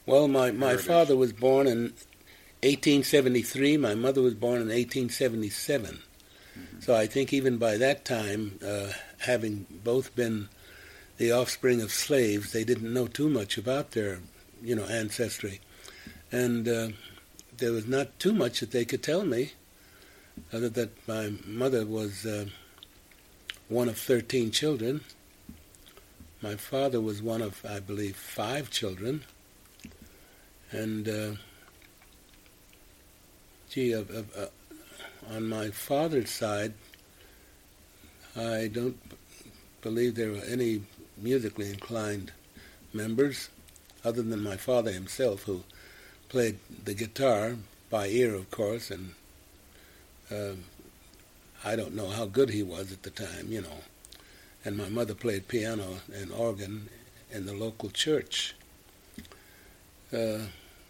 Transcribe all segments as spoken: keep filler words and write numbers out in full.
Well, my, my father was born in eighteen seventy-three. My mother was born in eighteen seventy-seven. Mm-hmm. So I think even by that time, uh, having both been the offspring of slaves, they didn't know too much about their, you know, ancestry. And uh, there was not too much that they could tell me, other that my mother was uh, one of thirteen children. My father was one of, I believe, five children. And, uh, gee, uh, uh, on my father's side, I don't b- believe there were any musically inclined members, other than my father himself, who played the guitar by ear, of course, and uh, I don't know how good he was at the time, you know. And my mother played piano and organ in the local church. Uh,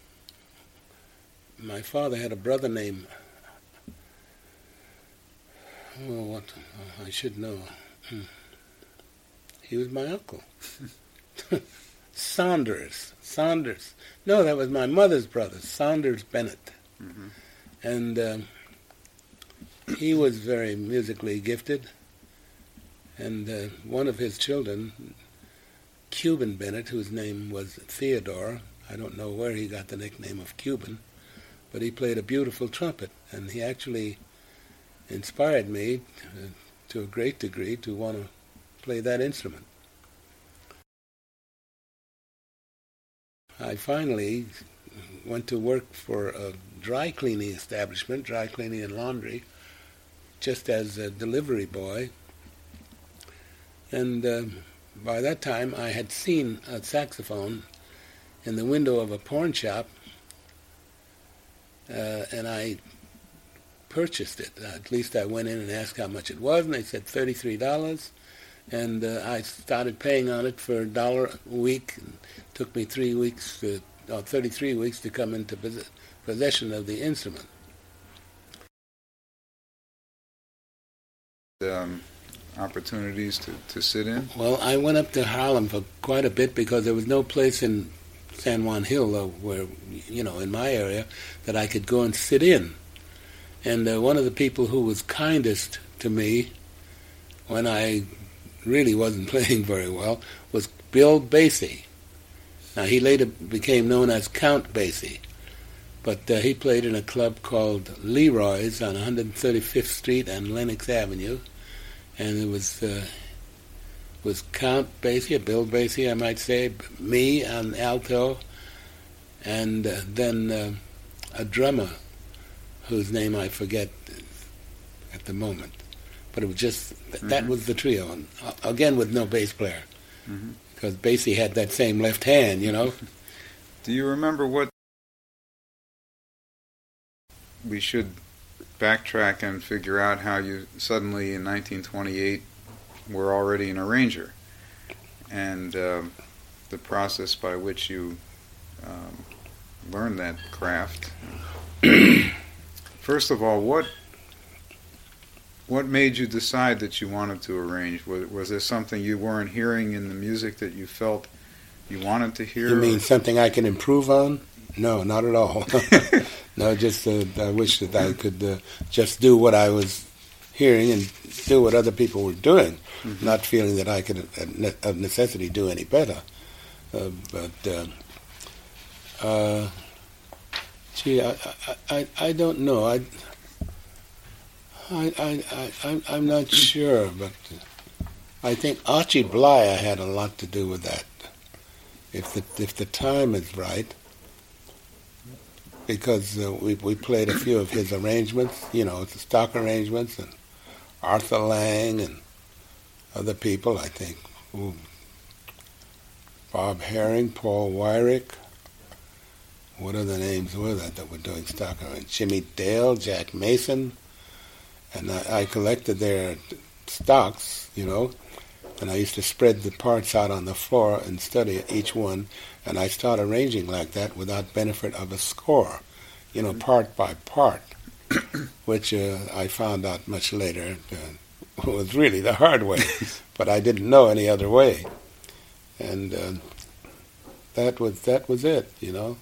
my father had a brother named, oh, what, oh, I should know. He was my uncle. Saunders. Saunders. No, that was my mother's brother, Saunders Bennett. Mm-hmm. And uh, he was very musically gifted. And uh, one of his children, Cuban Bennett, whose name was Theodore, I don't know where he got the nickname of Cuban, but he played a beautiful trumpet. And he actually inspired me uh, to a great degree to want to play that instrument. I finally went to work for a dry cleaning establishment, dry cleaning and laundry, just as a delivery boy. And uh, by that time I had seen a saxophone in the window of a pawn shop, uh, and I purchased it. At least I went in and asked how much it was, and they said thirty-three dollars. And uh, I started paying on it for a dollar a week. It took me three weeks, to, or thirty-three weeks to come into pos- possession of the instrument. Um, opportunities to, to sit in? Well, I went up to Harlem for quite a bit because there was no place in San Juan Hill, uh, where, you know, in my area, that I could go and sit in. And uh, one of the people who was kindest to me when I really wasn't playing very well was Bill Basie. Now, he later became known as Count Basie, but uh, he played in a club called Leroy's on one hundred thirty-fifth Street and Lenox Avenue, and it was uh, was Count Basie, Bill Basie, I might say, me on alto, and uh, then uh, a drummer whose name I forget at the moment. But it was just, th- mm-hmm. that was the trio, and, uh, again with no bass player, mm-hmm. because Basie had that same left hand, you know. Do you remember what we should backtrack and figure out how you suddenly in nineteen twenty-eight were already an arranger, and uh, the process by which you um, learned that craft? First of all, what What made you decide that you wanted to arrange? Was, was there something you weren't hearing in the music that you felt you wanted to hear? You mean something I can improve on? No, not at all. No, just uh, I wish that I could uh, just do what I was hearing and do what other people were doing, mm-hmm. not feeling that I could, uh, of necessity, do any better. Uh, but, uh, uh, gee, I, I, I, I don't know. I... I, I, I, I'm not sure, but I think Archie Blyer had a lot to do with that, if the if the time is right, because uh, we we played a few of his arrangements, you know, the stock arrangements, and Arthur Lang and other people, I think, Ooh, Bob Herring, Paul Wyrick, what other names were that that were doing stock arrangements? Jimmy Dale, Jack Mason. And I, I collected their stocks, you know, and I used to spread the parts out on the floor and study each one, and I started arranging like that without benefit of a score, you know, part by part, which uh, I found out much later uh, was really the hard way, but I didn't know any other way. And uh, that was that was it, you know.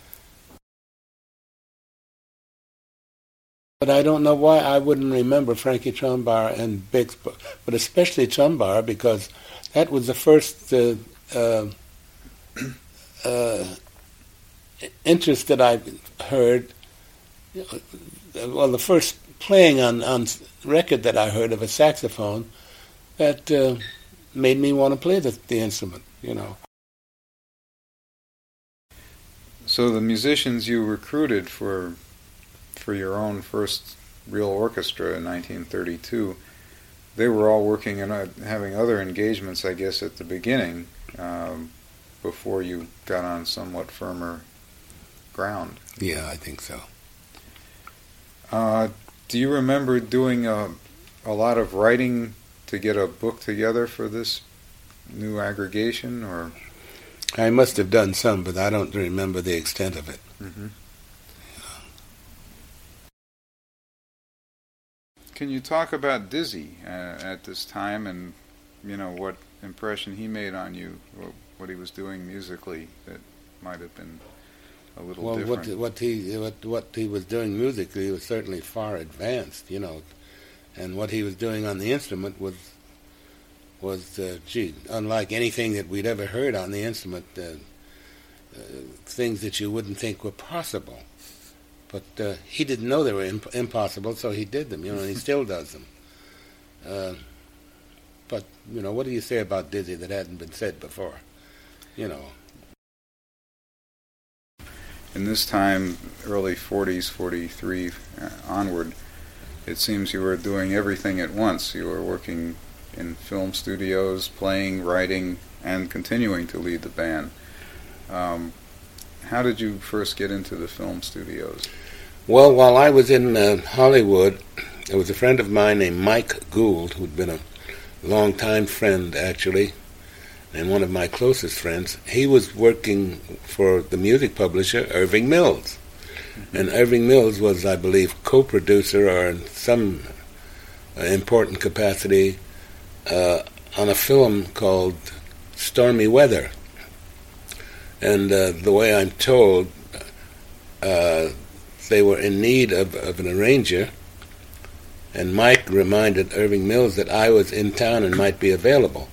But I don't know why I wouldn't remember Frankie Trumbauer and Bix, but especially Trumbauer, because that was the first uh, uh, uh, interest that I heard. Well, the first playing on, on record that I heard of a saxophone that uh, made me want to play the, the instrument, you know. So the musicians you recruited for for your own first real orchestra in nineteen thirty-two, they were all working and uh, having other engagements, I guess, at the beginning, um, before you got on somewhat firmer ground. Yeah, I think so. Uh, do you remember doing a, a lot of writing to get a book together for this new aggregation, or? I must have done some, but I don't remember the extent of it. Mm-hmm. Can you talk about Dizzy uh, at this time, and you know what impression he made on you, or what he was doing musically that might have been a little well, different? Well, what, what he what what he was doing musically was certainly far advanced, you know, and what he was doing on the instrument was was uh, gee, unlike anything that we'd ever heard on the instrument. Uh, uh, things that you wouldn't think were possible. But uh, he didn't know they were imp- impossible, so he did them, you know, and he still does them. Uh, but, you know, what do you say about Dizzy that hadn't been said before? You know. In this time, early forties, forty-three uh, onward, it seems you were doing everything at once. You were working in film studios, playing, writing, and continuing to lead the band. Um, How did you first get into the film studios? Well, while I was in uh, Hollywood, there was a friend of mine named Mike Gould, who'd been a long-time friend, actually, and one of my closest friends. He was working for the music publisher, Irving Mills. Mm-hmm. And Irving Mills was, I believe, co-producer or in some uh, important capacity uh, on a film called Stormy Weather. And uh, the way I'm told, uh, they were in need of, of an arranger, and Mike reminded Irving Mills that I was in town and might be available.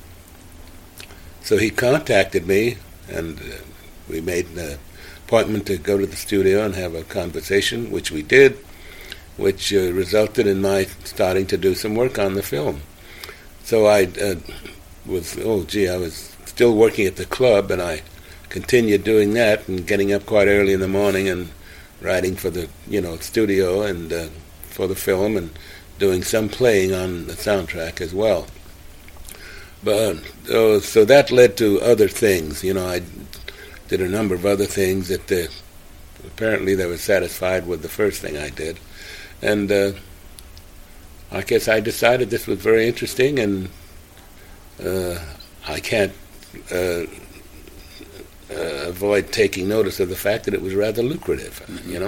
So he contacted me, and uh, we made an appointment to go to the studio and have a conversation, which we did, which uh, resulted in my starting to do some work on the film. So I uh, was, oh gee, I was still working at the club, and I continued doing that and getting up quite early in the morning and writing for the, you know, studio and uh, for the film, and doing some playing on the soundtrack as well. But uh, so that led to other things. You know, I did a number of other things that uh, apparently they were satisfied with the first thing I did, and uh, I guess I decided this was very interesting, and uh, I can't. Uh, Uh, avoid taking notice of the fact that it was rather lucrative, mm-hmm. you know.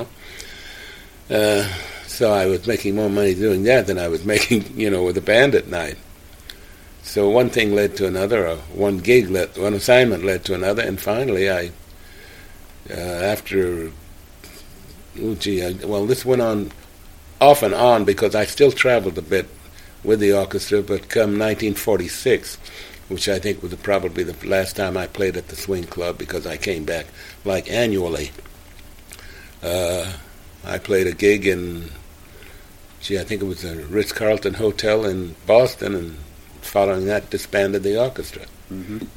Uh, so I was making more money doing that than I was making, you know, with a band at night. So one thing led to another, or one gig led, one assignment led to another, and finally I, uh, after, oh gee, I, well, this went on off and on because I still traveled a bit with the orchestra, but come nineteen forty-six, which I think was probably the last time I played at the Swing Club, because I came back like annually. Uh, I played a gig in, gee, I think it was a Ritz-Carlton Hotel in Boston, and following that disbanded the orchestra. Mm-hmm.